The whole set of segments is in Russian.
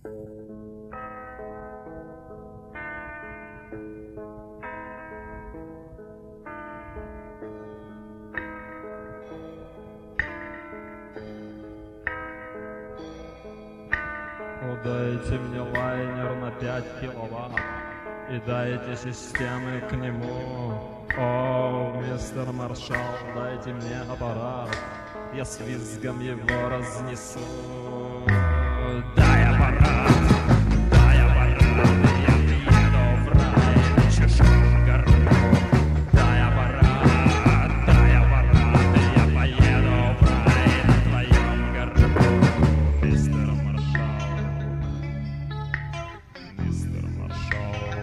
Дайте мне лайнер на 5 киловатт и дайте системы к нему. О, мистер Маршал, дайте мне аппарат, я с визгом его разнесу. Дай аппарат, я приеду в рай на чужом горбу. Дай аппарат, я поеду в рай на твоем горбу. Мистер Маршал, мистер Маршал.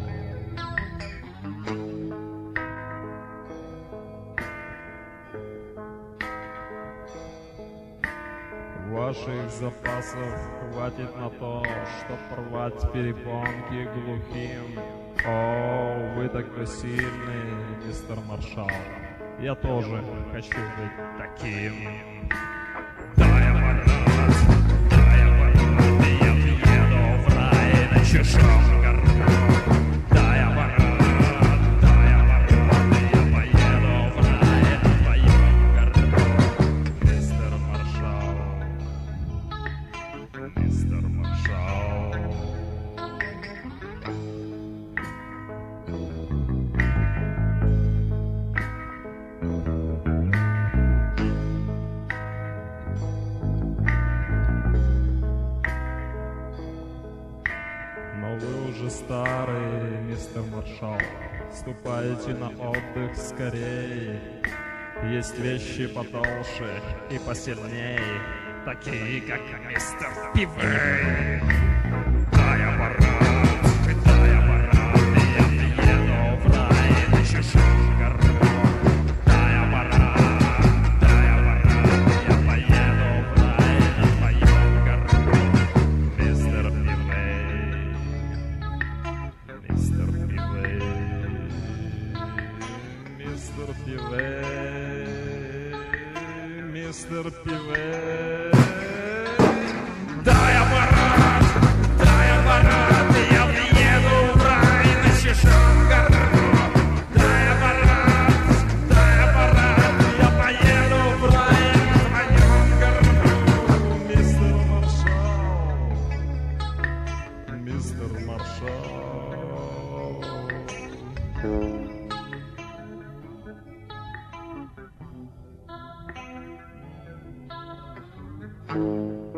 Ваших запасов хватит на то, чтоб порвать перепонки глухим. О, вы такой сильный, мистер Маршал. Я тоже хочу быть таким. Дай аппарат, я приеду в рай на чужом горбу. Дай аппарат, я поеду в рай на твоем горбу. Мистер Маршал, мистер Маршал. Но вы уже старый, мистер Маршал. Ступайте на отдых скорей. Есть вещи потолще и посильней, такие как мистер Пивей. Дай аппарат, я приеду в рай на чужом горбу. Дай аппарат, я поеду в рай на твоем горбу. Мистер Пивей, мистер Пивей, мистер Пивей, мистер Пивей. Дай аппарат, я приеду в рай на чужом горбу. Дай аппарат, я поеду в рай на твоем горбу. Мистер Маршал, мистер Маршал.